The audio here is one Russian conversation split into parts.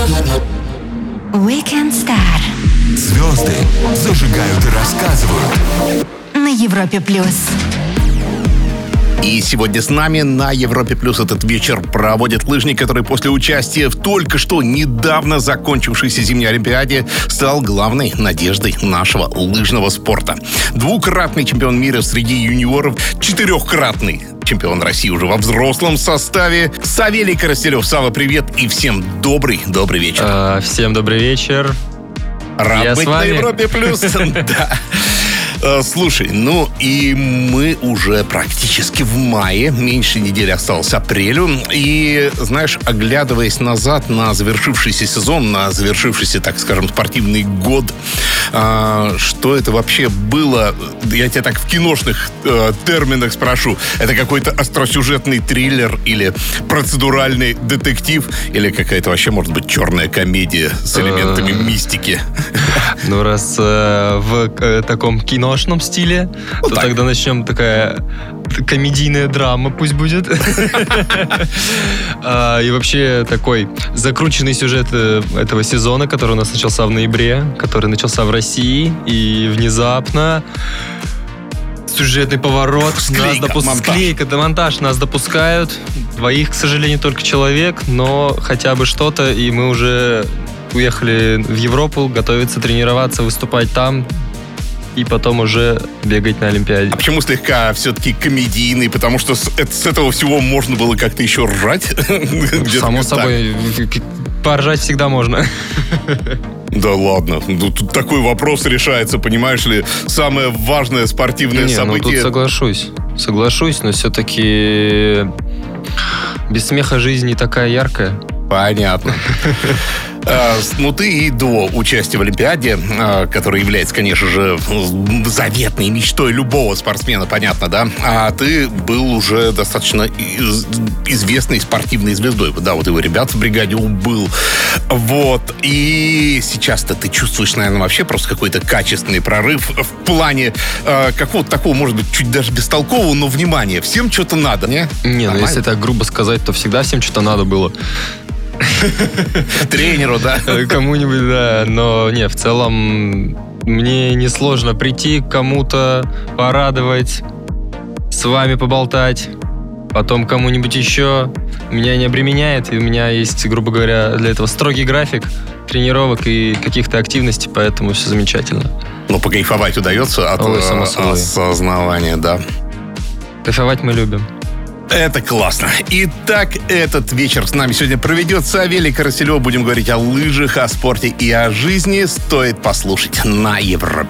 Weekend Star Звезды зажигают и рассказывают. на Европе плюс. И сегодня с нами на Европе Плюс этот вечер проводит лыжник, который после участия в только что недавно закончившейся зимней Олимпиаде стал главной надеждой нашего лыжного спорта. Двукратный чемпион мира среди юниоров, четырехкратный чемпион России уже во взрослом составе. Савелий Коростелев. Сава, привет и всем добрый вечер. Всем добрый вечер. Рад быть на Европе Плюс. Да. Слушай, ну и мы уже практически в мае, меньше недели осталось апрелю. И, знаешь, оглядываясь назад на завершившийся сезон, на завершившийся, так скажем, спортивный год, что это вообще было? Я тебя так в киношных терминах спрошу. Это какой-то остросюжетный триллер или процедуральный детектив? Или какая-то вообще, может быть, черная комедия с элементами мистики? Ну, раз в таком киношном стиле, то так. тогда начнем такая комедийная драма, пусть будет. И вообще такой закрученный сюжет этого сезона, который у нас начался в ноябре, который начался в России, и внезапно сюжетный поворот. Монтаж нас допускают. Двоих, к сожалению, только человек, но хотя бы что-то, и мы уже уехали в Европу, готовиться тренироваться, выступать там, и потом уже бегать на Олимпиаде. А почему слегка все-таки комедийный? Потому что с этого всего можно было как-то еще ржать? Само собой, поржать всегда можно. Да ладно, тут такой вопрос решается, понимаешь ли, самое важное спортивное событие. Тут соглашусь, но все-таки без смеха жизнь не такая яркая. Понятно. Ну, ты и до участия в Олимпиаде, которая является, конечно же, заветной мечтой любого спортсмена, понятно, да? А ты был уже достаточно известной спортивной звездой. Да, вот его ребят в бригаде был. Вот. И сейчас-то ты чувствуешь, наверное, вообще просто какой-то качественный прорыв в плане какого-то такого, может быть, чуть даже бестолкового, но внимания. Всем что-то надо, не? Не, ну если так грубо сказать, то всегда всем что-то надо было. Тренеру, да? Кому-нибудь, да. Но не, в целом мне несложно прийти к кому-то, порадовать, с вами поболтать, потом кому-нибудь еще. Меня не обременяет, и у меня есть, грубо говоря, для этого строгий график тренировок и каких-то активностей, поэтому все замечательно. Ну, покайфовать удается от осознавания, да. Кайфовать мы любим. Это классно. Итак, этот вечер с нами сегодня проведет Савелий Коростелев. Будем говорить о лыжах, о спорте и о жизни. Стоит послушать на Европе+.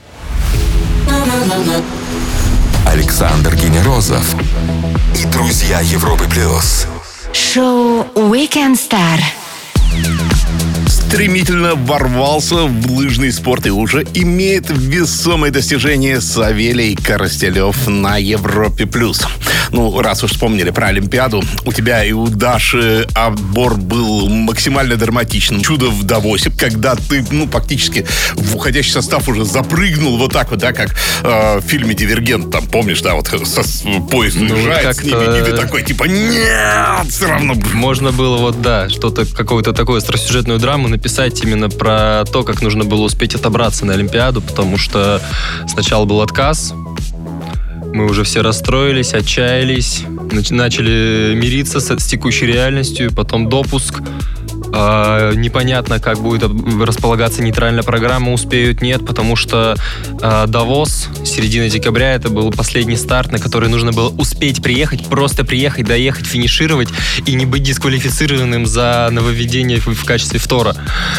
Александр Генерозов и друзья Европы+. Шоу Weekend Star Стремительно ворвался в лыжный спорт и уже имеет весомые достижения Савелий Коростелев на Европе+. Ну, раз уж вспомнили про Олимпиаду, у тебя и у Даши отбор был максимально драматичным. Чудо в Давосе, когда ты, практически в уходящий состав уже запрыгнул вот так вот, да, как в фильме «Дивергент», там, помнишь, да, вот поезд уезжает с ними, и ты такой, типа, нет, все равно. Можно было вот, да, что-то, какую-то такую остросюжетную драму написать именно про то, как нужно было успеть отобраться на Олимпиаду, потому что сначала был отказ, мы уже все расстроились, отчаялись, начали мириться с текущей реальностью, потом допуск. Непонятно, как будет располагаться нейтральная программа, успеют, нет, потому что Давос, середина декабря, это был последний старт, на который нужно было успеть приехать, просто приехать, доехать, финишировать и не быть дисквалифицированным за нововведение в качестве втора.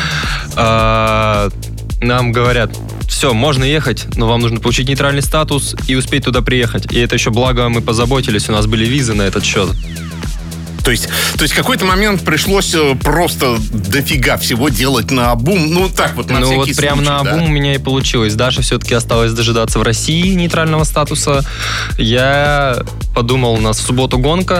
Нам говорят: все, можно ехать, но вам нужно получить нейтральный статус и успеть туда приехать. И это еще благо мы позаботились, у нас были визы на этот счет. То есть в какой-то момент пришлось просто дофига всего делать наобум. Ну, так вот, на всякий случай. Ну, вот прям наобум, да? У меня и получилось. Даша все-таки осталось дожидаться в России нейтрального статуса. Я подумал, у нас в субботу гонка.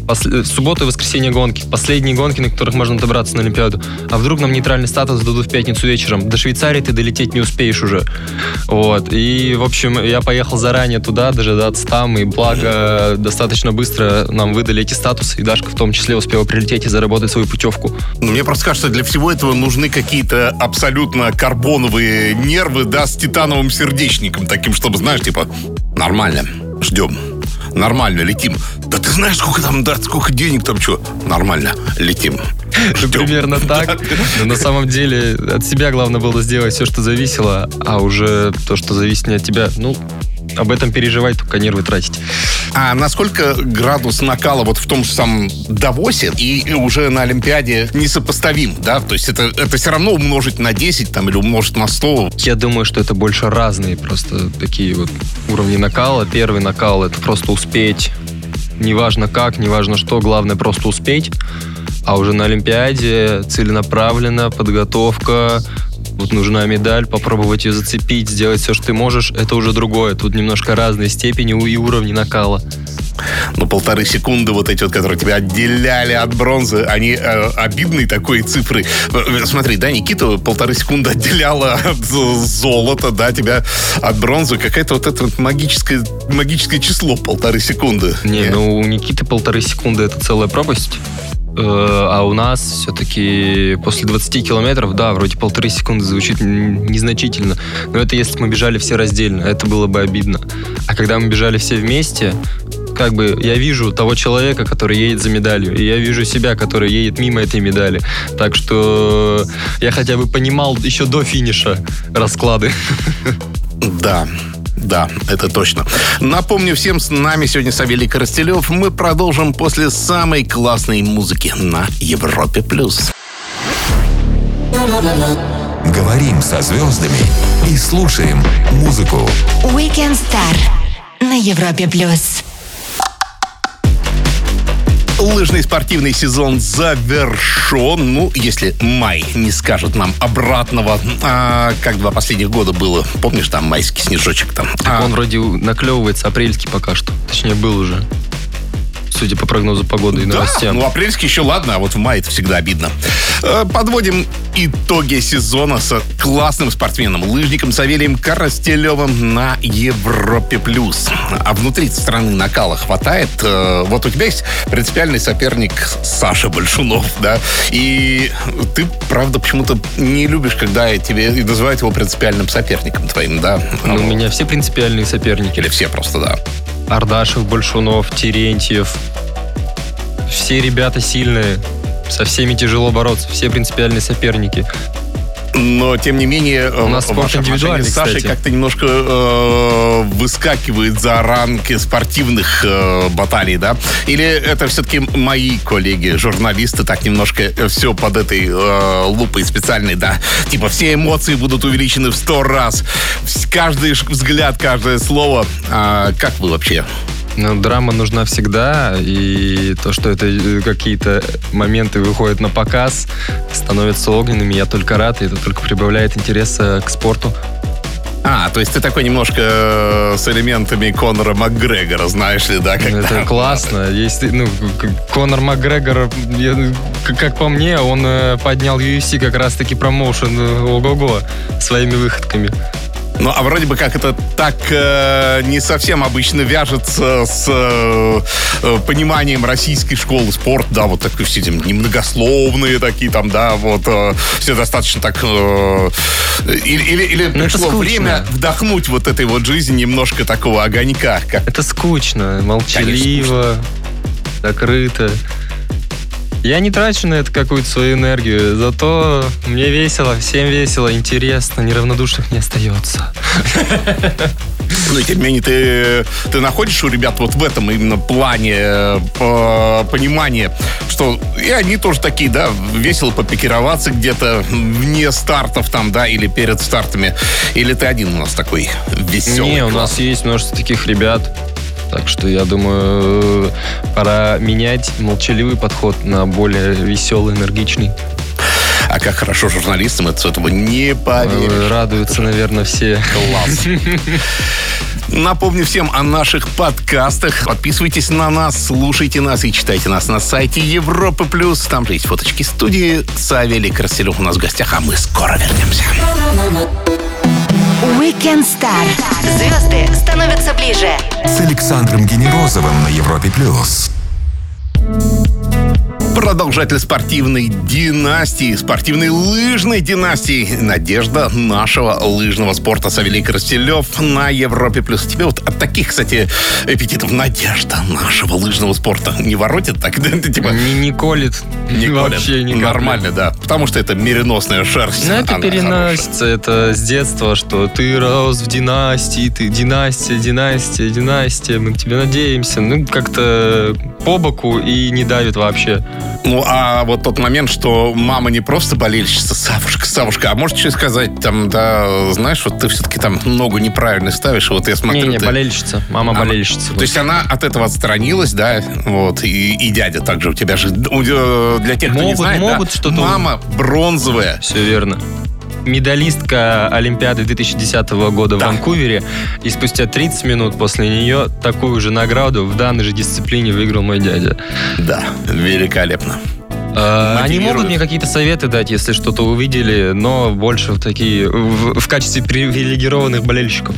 В субботу и воскресенье гонки. Последние гонки, на которых можно добраться на Олимпиаду. А вдруг нам нейтральный статус дадут в пятницу вечером? До Швейцарии ты долететь не успеешь уже. Вот. И, в общем, я поехал заранее туда, дожидаться там. И благо, достаточно быстро нам выдали эти статусы. И Дашка в том числе успела прилететь и заработать свою путевку. Мне просто кажется, для всего этого нужны какие-то абсолютно карбоновые нервы, да, с титановым сердечником. Таким, чтобы, знаешь, типа, нормально, ждем. Нормально, летим. Да ты знаешь, сколько там, да, сколько денег там, что? Нормально, летим. Ждем. Примерно так. Но на самом деле от себя главное было сделать все, что зависело, а уже то, что зависит не от тебя, об этом переживать, только нервы тратить. А насколько градус накала вот в том же самом Давосе и уже на Олимпиаде несопоставим, да? То есть это все равно умножить на 10 там, или умножить на 100? Я думаю, что это больше разные просто такие вот уровни накала. Первый накал — это просто успеть. Неважно как, неважно что, главное просто успеть. А уже на Олимпиаде целенаправленно, подготовка, вот нужна медаль, попробовать ее зацепить, сделать все, что ты можешь, это уже другое. Тут немножко разные степени и уровни накала. 1,5 секунды вот эти вот, которые тебя отделяли от бронзы, они обидные такой цифры. Смотри, да, Никита 1,5 секунды отделяла от золота, да, тебя от бронзы. Какое-то вот это вот магическое число 1,5 секунды. У Никиты 1,5 секунды это целая пропасть. А у нас все-таки после 20 километров, да, вроде 1,5 секунды звучит незначительно. Но это если бы мы бежали все раздельно, это было бы обидно. А когда мы бежали все вместе, как бы я вижу того человека, который едет за медалью, и я вижу себя, который едет мимо этой медали. Так что я хотя бы понимал еще до финиша расклады. Да, это точно. Напомню всем, с нами сегодня Савелий Коростелев. Мы продолжим после самой классной музыки на Европе+. Говорим со звездами и слушаем музыку. Weekend Star на Европе+. Лыжный спортивный сезон завершен. Если май не скажет нам обратного. Как 2 последних года было. Помнишь, там майский снежочек там? Он вроде наклевывается апрельский пока что. Точнее, был уже. Судя по прогнозу погоды и новостям. Апрельский еще ладно, а вот в мае это всегда обидно. Подводим итоги сезона с классным спортсменом, лыжником Савелием Коростелевым на Европе+. А внутри страны накала хватает. Вот у тебя есть принципиальный соперник Саша Большунов, да? И ты, правда, почему-то не любишь, когда тебе называют его принципиальным соперником твоим, да? У меня все принципиальные соперники. Или все просто, да. Ардашев, Большунов, Терентьев. Все ребята сильные. Со всеми тяжело бороться. Все принципиальные соперники. Но, тем не менее, у нас спорт индивидуальный, с Сашей как-то немножко выскакивает за рамки спортивных баталий, да? Или это все-таки мои коллеги, журналисты, так немножко все под этой лупой специальной, да? Типа все эмоции будут увеличены в 100 раз. Каждый взгляд, каждое слово. Как вы вообще? Драма нужна всегда, и то, что это какие-то моменты выходят на показ, становятся огненными, я только рад, и это только прибавляет интереса к спорту. То есть ты такой немножко с элементами Конора Макгрегора, знаешь ли, да? Это классно. Есть, Конор Макгрегор, как по мне, он поднял UFC как раз-таки промоушен ого-го своими выходками. А вроде бы как это так не совсем обычно вяжется с пониманием российской школы спорта, да, вот такие все эти немногословные такие там, да, вот все достаточно так... Или пришло время вдохнуть вот этой вот жизни немножко такого огонька. Это скучно, молчаливо, закрыто. Я не трачу на это какую-то свою энергию, зато мне весело, всем весело, интересно, неравнодушных не остается. И тем не менее, ты находишь у ребят вот в этом именно плане понимание, что и они тоже такие, да, весело попикироваться где-то вне стартов там, да, или перед стартами. Или ты один у нас такой веселый? Не, у нас есть множество таких ребят. Так что, я думаю, пора менять молчаливый подход на более веселый, энергичный. А как хорошо журналистам, это с этого не поверишь. Радуются, наверное, все. Класс. Напомню всем о наших подкастах. Подписывайтесь на нас, слушайте нас и читайте нас на сайте Европы+. Там же есть фоточки студии. Савелий Красилев у нас в гостях, а мы скоро вернемся. Weekend Star. Звезды становятся ближе. С Александром Генерозовым на Европе+. Продолжатель спортивной династии, спортивной лыжной династии. Надежда нашего лыжного спорта Савелий Красилев на Европе+. Тебе вот от таких, кстати, эпитетов «Надежда нашего лыжного спорта» не воротит так? Типа, не колет. Вообще не нормально, да. Потому что это мериносная шерсть. Ну, это переносится. Это с детства, что ты рос в династии, ты династия. Мы к тебе надеемся. Ну, как-то по боку и не давит вообще. Ну, а вот тот момент, что мама не просто болельщица, Савушка, а можешь что сказать, там, да, знаешь, вот ты все-таки там ногу неправильно ставишь, вот я смотрю... Не, болельщица, мама болельщица. То есть она от этого отстранилась, да, вот, и дядя также у тебя же, для тех, кто не знает, могут что-то... мама бронзовая. Все верно. Медалистка Олимпиады 2010 года в Ванкувере. И спустя 30 минут после нее такую же награду в данной же дисциплине выиграл мой дядя. Да, великолепно. Они могут мне какие-то советы дать, если что-то увидели, но больше в такие в качестве привилегированных болельщиков.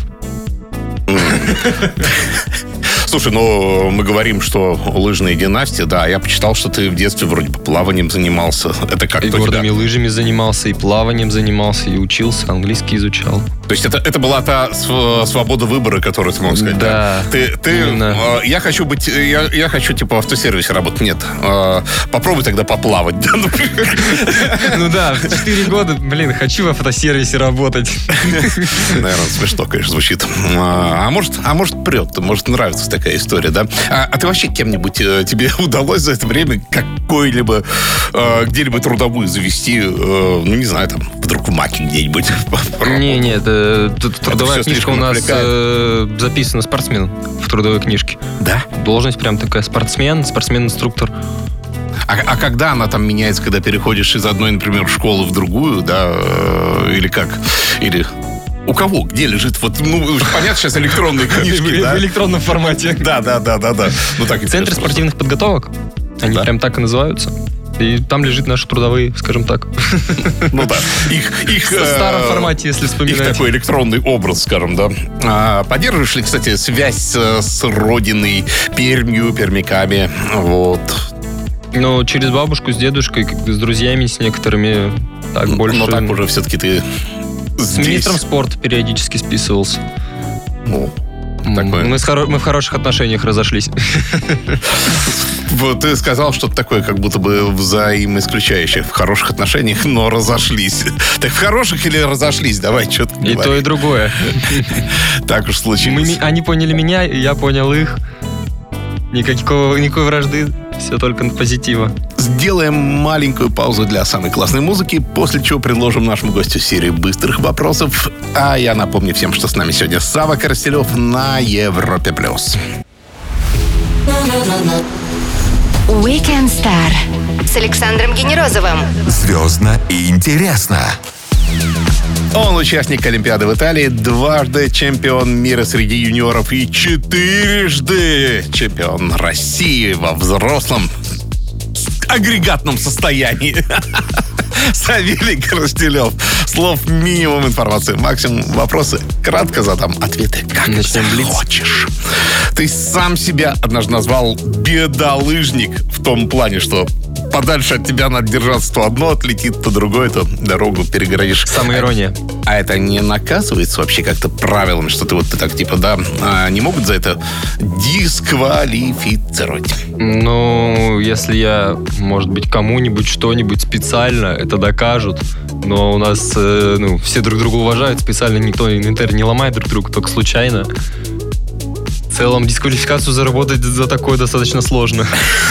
Слушай, ну, мы говорим, что лыжные династии, да, я почитал, что ты в детстве вроде плаванием занимался. Это как-то и горными лыжами занимался, и плаванием занимался, и учился, английский изучал. То есть это была та свобода выбора, которую ты мог сказать, да? Ты я хочу быть, я хочу типа в автосервисе работать. Нет, попробуй тогда поплавать, да, например. Ну да, в 4 года, хочу в автосервисе работать. Наверное, смешно, конечно, звучит. А может прет, может нравится такая история, да? А ты вообще кем-нибудь тебе удалось за это время какой-либо где-либо трудовую завести, ну не знаю, там, вдруг в Маке где-нибудь? Нет, трудовая книжка у нас записана спортсмен в трудовой книжке. Да? Должность прям такая спортсмен-инструктор. А когда она там меняется, когда переходишь из одной, например, школы в другую, да, или как? Или... У кого? Где лежит? Вот, понятно, сейчас электронные книжки, да? В электронном формате. Да. Ну, так и Центры спортивных подготовок. Они прям так и называются. И там лежит наши трудовые, скажем так. Ну да. Их в старом формате, если вспоминать. Их такой электронный образ, скажем, да. Поддерживаешь ли, кстати, связь с родиной, Пермью, пермяками? Вот. Ну, через бабушку с дедушкой, с друзьями, с некоторыми. Так больше. Но так уже все-таки ты... С министром спорта периодически списывался. Мы в хороших отношениях разошлись. Вот ты сказал что-то такое, как будто бы взаимоисключающее. В хороших отношениях, но разошлись. Так в хороших или разошлись? Давай четко говори. И то, и другое. Так уж случилось. Они поняли меня, и я понял их. Никакой вражды. Все только на позитива. Сделаем маленькую паузу для самой классной музыки, после чего предложим нашему гостю серию быстрых вопросов. А я напомню всем, что с нами сегодня Сава Красилев на Европе+. Weekend Star с Александром Генерозовым. Звездно и интересно. Он участник Олимпиады в Италии, дважды чемпион мира среди юниоров и 4-жды чемпион России во взрослом агрегатном состоянии. Савелий Красилев. Слов минимум, информации максимум. Вопросы кратко задам, ответы как хочешь. Ты сам себя однажды назвал бедолыжник в том плане, что подальше от тебя надо держаться, то одно отлетит, то другое, то дорогу перегородишь. Самая ирония. А это не наказывается вообще как-то правилами, что ты так типа, да, не могут за это дисквалифицировать? Ну, если я, может быть, кому-нибудь что-нибудь специально, это докажут. Но у нас, все друг друга уважают, специально никто не ломает друг друга, только случайно. целом дисквалификацию заработать за такое достаточно сложно.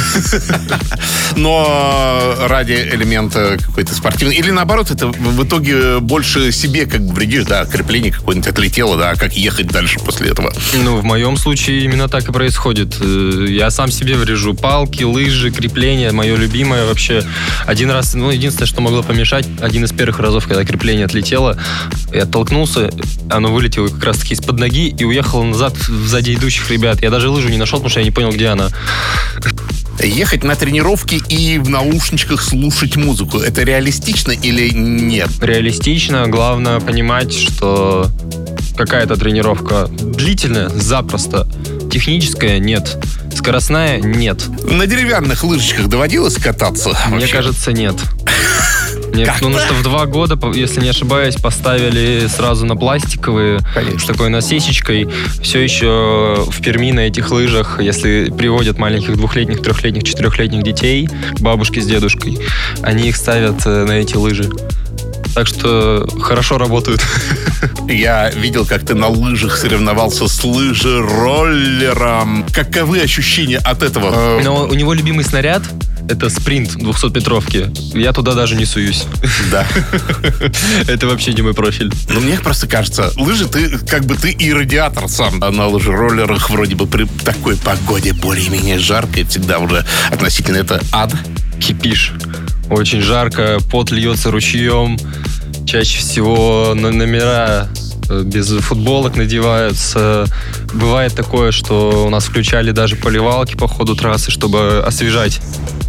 Но ради элемента какой-то спортивный. Или наоборот, это в итоге больше себе как бы вредишь, да, крепление какое-нибудь отлетело, да, как ехать дальше после этого? Ну, в моем случае именно так и происходит. Я сам себе врежу. Палки, лыжи, крепления, мое любимое вообще. Один раз, единственное, что могло помешать, один из первых разов, когда крепление отлетело, я оттолкнулся, оно вылетело как раз-таки из-под ноги и уехало назад сзади идущих ребят. Я даже лыжу не нашел, потому что я не понял, где она. Ехать на тренировки и в наушничках слушать музыку, это реалистично или нет? Реалистично. Главное понимать, что какая-то тренировка длительная, запросто. Техническая — нет. Скоростная — нет. На деревянных лыжечках доводилось кататься? Мне кажется, нет. Потому что в 2 года, если не ошибаюсь, поставили сразу на пластиковые, с такой насечечкой. Все еще в Перми на этих лыжах, если приводят маленьких 2-летних, 3-летних, 4-летних детей к бабушке с дедушкой, они их ставят на эти лыжи. Так что хорошо работают. Я видел, как ты на лыжах соревновался с лыжероллером. Каковы ощущения от этого? Но у него любимый снаряд — это спринт 200-метровки. Я туда даже не суюсь. Да. Это вообще не мой профиль. Ну, мне просто кажется, лыжи, ты и радиатор сам. А на лыжероллерах вроде бы при такой погоде более-менее жарко, и всегда уже относительно это ад. Кипиш. Очень жарко, пот льется ручьем. Чаще всего номера без футболок надеваются. Бывает такое, что у нас включали даже поливалки по ходу трассы, чтобы освежать.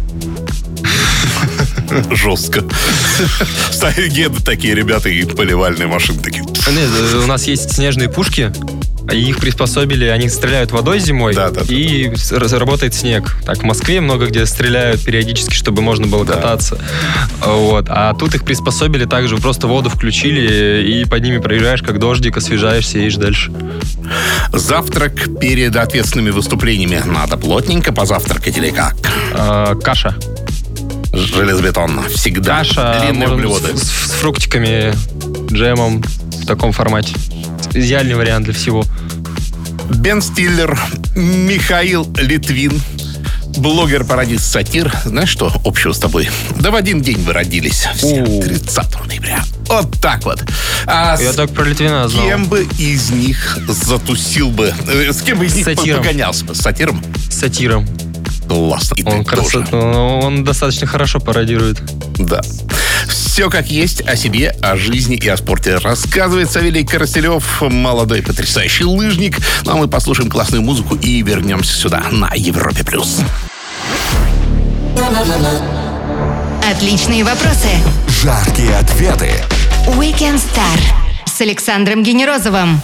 Жестко. Геды такие ребята и поливальные машины такие. Нет, у нас есть снежные пушки. Их приспособили, они стреляют водой зимой, и работает снег. Так, в Москве много где стреляют периодически, чтобы можно было кататься. Вот. А тут их приспособили также, просто воду включили, и под ними проезжаешь, как дождик, освежаешься и едешь дальше. Завтрак перед ответственными выступлениями. Надо плотненько позавтракать или как? Каша. Железобетонно. Всегда. Каша, длинные углеводы. С фруктиками, джемом в таком формате. Идеальный вариант для всего. Бен Стиллер, Михаил Литвин, блогер-пародист, сатир. Знаешь, что общего с тобой? Да в один день вы родились. Все, 30 ноября. Вот так вот. Я так про Литвина знал. С кем бы из них затусил бы? С кем бы из них погонялся бы? С сатиром? С сатиром. Классно. И он достаточно хорошо пародирует. Да. Все как есть о себе, о жизни и о спорте рассказывает Савелий Коростелев, молодой потрясающий лыжник. Ну а мы послушаем классную музыку и вернемся сюда, на Европе+. Отличные вопросы. Жаркие ответы. Weekend Star с Александром Генерозовым.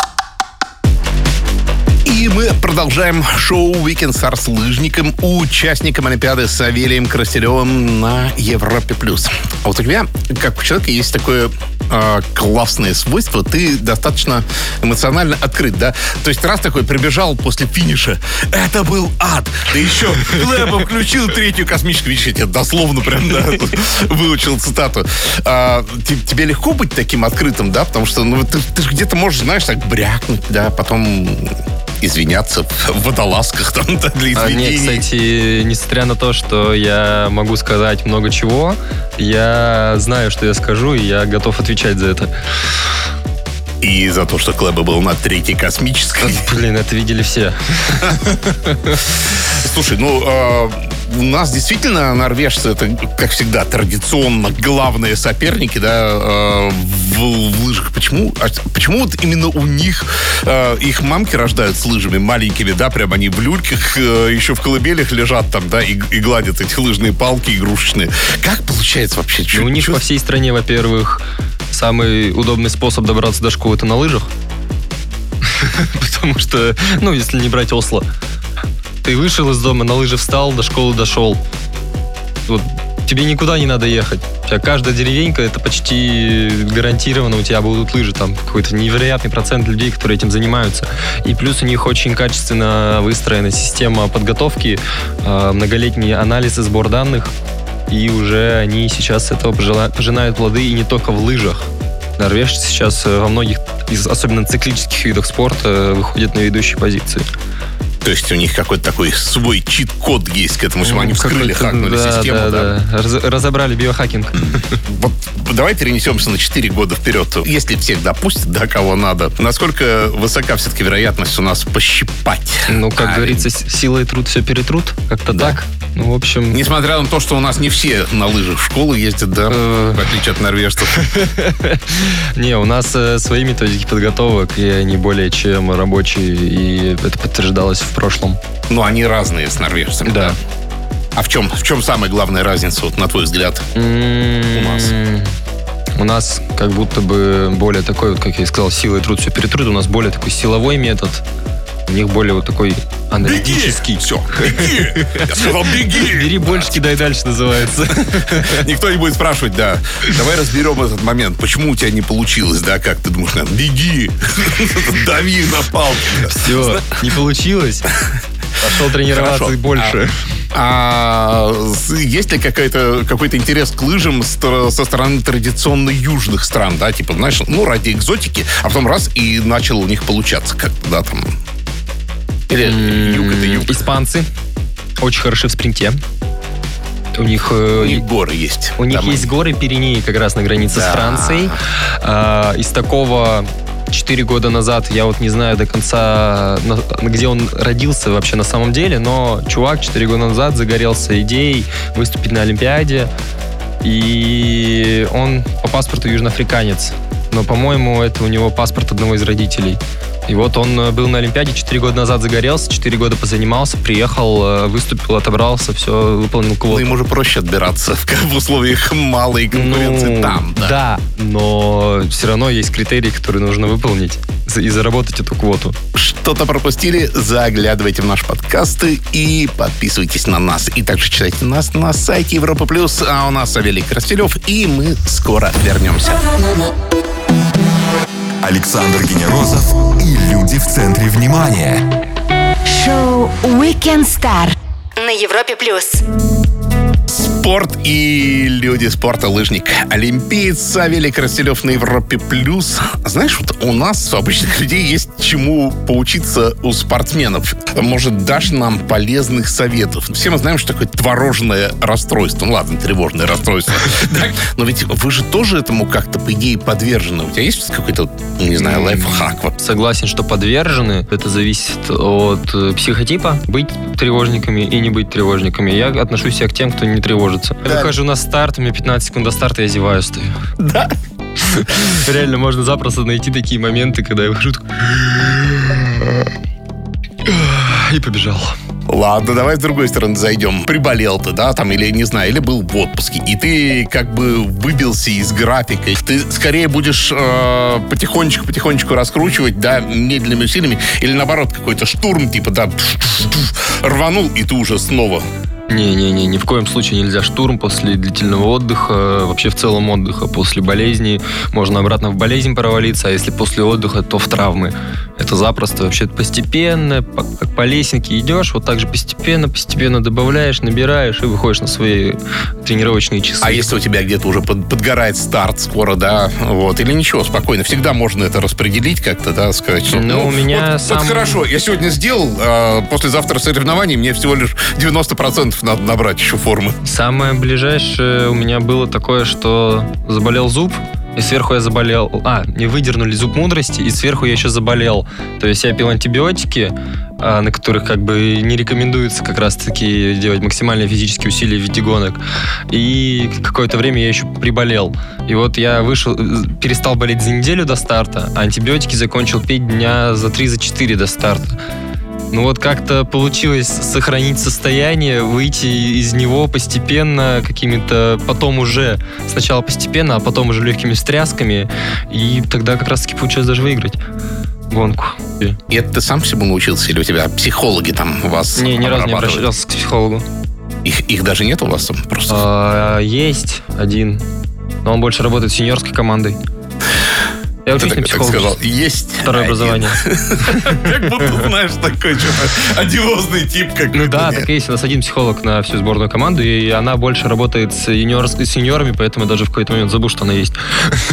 И мы продолжаем шоу Weekend Star с лыжником, участником Олимпиады Савелием Коростелевым на Европе+. А вот у тебя, как у человека, есть такое классное свойство. Ты достаточно эмоционально открыт, да? То есть раз такой прибежал после финиша, это был ад. Ты еще Глеба включил 3-ю космическую. Видишь, я тебе дословно прям выучил цитату. Тебе легко быть таким открытым, да? Потому что ты же где-то можешь, знаешь, так брякнуть, да, потом извиняться в водолазках там, да, для извинений. Нет, кстати, несмотря на то, что я могу сказать много чего, я знаю, что я скажу, и я готов отвечать за это. И за то, что Клэба был на 3-й космической. Блин, это видели все. Слушай, у нас действительно норвежцы, это, как всегда, традиционно главные соперники, да, в лыжах. Почему вот именно у них их мамки рождают с лыжами маленькими, да, прям они в люльках, еще в колыбелях лежат там, да, и гладят эти лыжные палки игрушечные. Как получается вообще? У них по всей стране, во-первых, самый удобный способ добраться до школы — это на лыжах. Потому что, если не брать Осло, ты вышел из дома, на лыжи встал, до школы дошел. Вот, тебе никуда не надо ехать. У тебя каждая деревенька — это почти гарантированно у тебя будут лыжи. Там какой-то невероятный процент людей, которые этим занимаются. И плюс у них очень качественно выстроена система подготовки, многолетний анализ и сбор данных. И уже они сейчас с этого пожинают плоды, и не только в лыжах. Норвежцы сейчас во многих, особенно циклических видах спорта, выходят на ведущие позиции. То есть у них какой-то такой свой чит-код есть к этому всему. Они вскрыли, хакнули систему. Да. Разобрали биохакинг. Вот давай перенесемся на 4 года вперед. Если всех допустят, да, кого надо, насколько высока все-таки вероятность у нас пощипать? Ну, как говорится, сила и труд все перетрут. Как-то так. Ну, в общем... Несмотря на то, что у нас не все на лыжах в школу ездят, да, в отличие от норвежцев. Не, у нас свои методики подготовок, и они более чем рабочие, и это подтверждалось в прошлом. Ну, они разные с норвежцами. Да. А в чем самая главная разница, вот, на твой взгляд, у нас? У нас как будто бы более такой, вот, как я и сказал, сила и труд все перетрут. У нас более такой силовой метод. У них более вот такой аналитический. Беги! Все, беги! Я сказал, беги! Бери больше, кидай дальше, называется. Никто не будет спрашивать, да. Давай разберем этот момент. Почему у тебя не получилось, да? Как ты думаешь, беги! Дави на палку. Все, не получилось. Пошел тренироваться больше. А есть ли какой-то интерес к лыжам со стороны традиционно южных стран, да? Типа, знаешь, ради экзотики, а потом раз, и начал у них получаться как-то, да, там... Или юг это юг. Испанцы очень хороши в спринте. У них горы есть. У них есть горы Пиренеи как раз на границе с Францией. Из такого 4 года назад, я вот не знаю до конца, где он родился вообще на самом деле, но чувак 4 года назад загорелся идеей выступить на Олимпиаде. И он по паспорту южноафриканец. Но, по-моему, это у него паспорт одного из родителей. И вот он был на Олимпиаде, 4 года назад загорелся, 4 года позанимался, приехал, выступил, отобрался, все, выполнил квоту. Ну, ему же проще отбираться в условиях малой конкуренции там, да. Да, но все равно есть критерии, которые нужно выполнить и заработать эту квоту. Что-то пропустили? Заглядывайте в наши подкасты и подписывайтесь на нас. И также читайте нас на сайте Европа+. А у нас Савелий Крастелев, и мы скоро вернемся. Александр Генерозов и люди в центре внимания. Шоу Weekend Star на Европе+. Спорт и люди спорта, лыжник, олимпиец Савелий Крастелев на Европе+. Знаешь, вот у нас, у обычных людей, есть чему поучиться у спортсменов. Может, дашь нам полезных советов? Все мы знаем, что такое творожное расстройство. Ну ладно, тревожное расстройство. Но ведь вы же тоже этому как-то, по идее, подвержены. У тебя есть какой-то, не знаю, лайфхак? Согласен, что подвержены. Это зависит от психотипа. Быть тревожниками и не быть тревожниками. Я отношусь себя к тем, кто не тревожится. Я выхожу на старт, у меня 15 секунд до старта, я зеваю, стою. Да? Реально, можно запросто найти такие моменты, когда я выхожу и побежал. Ладно, давай с другой стороны зайдем. Приболел ты, да, там, или, не знаю, или был в отпуске, и ты как бы выбился из графика. Ты скорее будешь потихонечку раскручивать, да, медленными усилиями, или наоборот, какой-то штурм, типа, да, рванул, и ты уже снова... Не-не-не, ни в коем случае нельзя штурм после длительного отдыха, вообще в целом отдыха. После болезни можно обратно в болезнь провалиться, а если после отдыха, то в травмы. Это запросто вообще постепенно, как по лесенке идешь, вот так же постепенно добавляешь, набираешь и выходишь на свои тренировочные часы. А если у тебя где-то уже подгорает старт скоро, да, вот, или ничего, спокойно, всегда можно это распределить как-то, да, сказать, что... Ну, у меня вот хорошо, я сегодня сделал, послезавтра соревнований, мне всего лишь 90% надо набрать еще формы. Самое ближайшее у меня было такое, что заболел зуб, и сверху я заболел... мне выдернули зуб мудрости, и сверху я еще заболел. То есть я пил антибиотики, на которых как бы не рекомендуется как раз-таки делать максимальные физические усилия в виде гонок. И какое-то время я еще приболел. И вот я перестал болеть за неделю до старта, а антибиотики закончил пить дня за 3-4 до старта. Ну вот как-то получилось сохранить состояние, выйти из него постепенно какими-то, потом уже сначала постепенно, а потом уже легкими встрясками, и тогда как раз-таки получилось даже выиграть гонку. И это ты сам всему научился, или у тебя психологи там у вас? Не, ни разу не обращался к психологу. Их даже нет у вас там просто? Есть один, но он больше работает с сеньорской командой. Я учусь на психолога. Сказал, есть второе образование. Как будто, знаешь, такой что-то одиозный тип. Ну да, так и есть. У нас один психолог на всю сборную команду, и она больше работает с сеньорами, поэтому я даже в какой-то момент забыл, что она есть.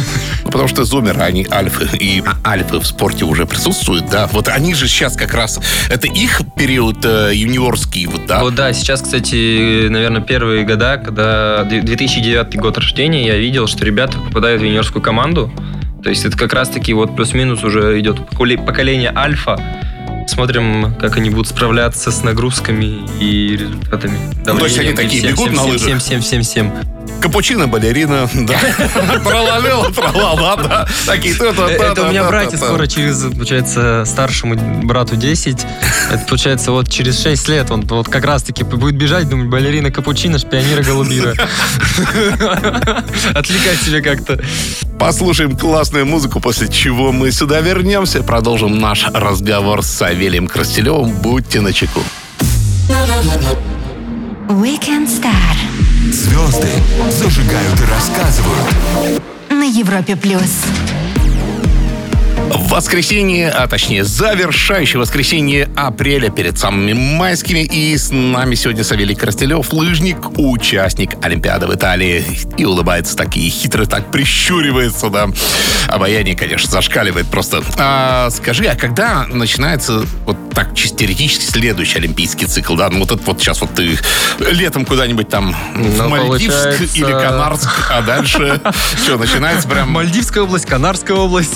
Потому что зумеры, они альфы. И альфы в спорте уже присутствуют, да? Вот они же сейчас как раз... Это их период юниорский, вот, да? Вот, да. Сейчас, кстати, наверное, первые года, когда 2009 год рождения, я видел, что ребята попадают в юниорскую команду. То есть это как раз-таки вот плюс-минус уже идет поколение альфа. Смотрим, как они будут справляться с нагрузками и результатами. Ну, то есть они такие бегут на лыжах? Всем. Капучино, балерина, да. Тралалела, тралала, да. Такие это у меня братья скоро через, получается, старшему брату 10. Это, получается, вот через 6 лет он вот как раз-таки будет бежать, думать, балерина капучино, пионера голубира. Отвлекать себя как-то. Послушаем классную музыку, после чего мы сюда вернемся. Продолжим наш разговор с Савелием Крастелевым. Будьте начеку. Weekend Star. Звезды зажигают и рассказывают. На Европе плюс. Воскресенье, а точнее завершающее воскресенье апреля перед самыми майскими. И с нами сегодня Савелий Крастелев, лыжник, участник Олимпиады в Италии. И улыбается так, и хитро так прищуривается, да. Обаяние, конечно, зашкаливает просто. Скажи, а когда начинается вот так чисто теоретически следующий олимпийский цикл, да? Ну вот это вот сейчас вот ты летом куда-нибудь там в Мальдивск или Канарск, а дальше что, начинается прям... Мальдивская область, Канарская область.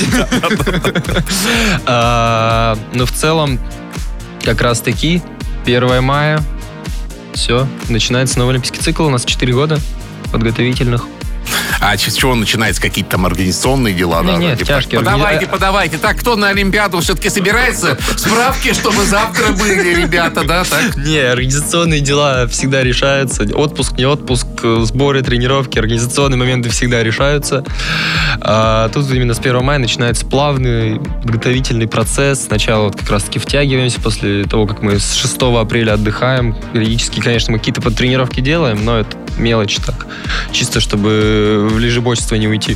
Но в целом, как раз таки, 1 мая, все, начинается новый олимпийский цикл. У нас 4 года подготовительных. А с чего начинается? Какие-то там организационные дела? Да, нет, тяжкие. Подавайте. Так, кто на Олимпиаду все-таки собирается? Справки, чтобы завтра были, ребята, да? Так? Не, организационные дела всегда решаются. Отпуск, не отпуск, сборы, тренировки, организационные моменты всегда решаются. Тут именно с 1 мая начинается плавный подготовительный процесс. Сначала вот как раз-таки втягиваемся, после того, как мы с 6 апреля отдыхаем. Периодически, конечно, мы какие-то подтренировки делаем, но это мелочь так. Чисто, чтобы в лежебочество не уйти.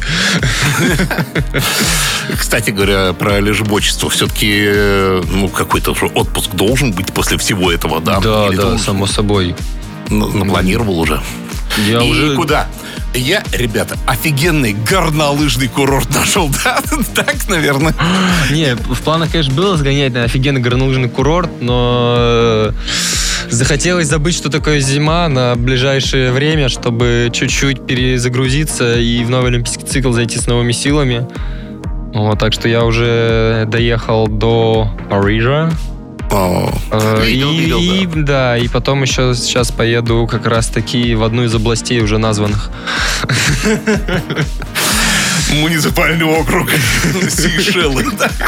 Кстати говоря, про лежебочество. Все-таки, какой-то отпуск должен быть после всего этого, да? Да, само собой. Напланировал уже. Куда? Я, ребята, офигенный горнолыжный курорт нашел, да? Так, наверное. Не, в планах, конечно, было сгонять на офигенный горнолыжный курорт, но захотелось забыть, что такое зима на ближайшее время, чтобы чуть-чуть перезагрузиться и в новый олимпийский цикл зайти с новыми силами. Вот, так что я уже доехал до Парижа. Видел, да. И потом еще сейчас поеду как раз-таки в одну из областей уже названных. Муниципальный округ Сейшелы.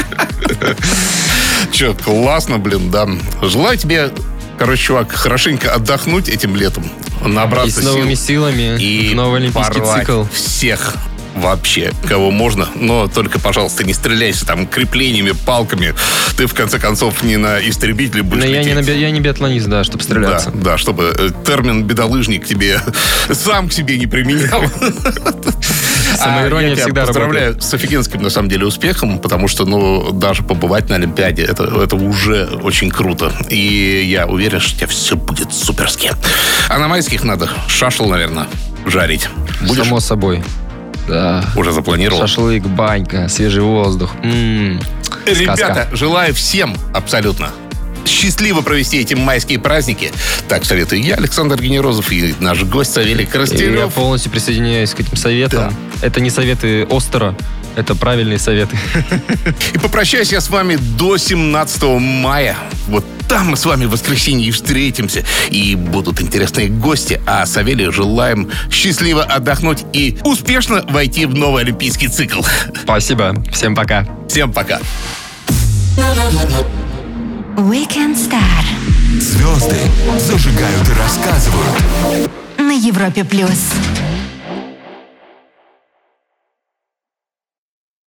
Че, классно, блин, да. Желаю тебе, чувак, хорошенько отдохнуть этим летом, набраться сил. И с новыми силами и в новый олимпийский цикл. Всех вообще, кого можно, но только, пожалуйста, не стреляйся там креплениями, палками. Ты, в конце концов, не на истребителе будешь лететь. Я не биатлонист, да, чтобы стреляться. Да, чтобы термин «бедолыжник» тебе сам к себе не применял. Самоирония всегда поздравляю работает. с офигенским, на самом деле, успехом, потому что, даже побывать на Олимпиаде, это уже очень круто. И я уверен, что у тебя все будет суперски. А на майских надо шашел, наверное, жарить. Будешь? Само собой. Да. Уже запланировал? Шашлык, банька, свежий воздух. Ребята, желаю всем абсолютно счастливо провести эти майские праздники. Так советую я, Александр Генерозов, и наш гость Савелий Крастелев. Я полностью присоединяюсь к этим советам. Да. Это не советы Остера, это правильные советы. И попрощаюсь я с вами до 17 мая. Вот там мы с вами в воскресенье и встретимся. И будут интересные гости. А Савелию желаем счастливо отдохнуть и успешно войти в новый олимпийский цикл. Спасибо. Всем пока. Всем пока. Weekend Star. Звезды зажигают и рассказывают. На Европе плюс.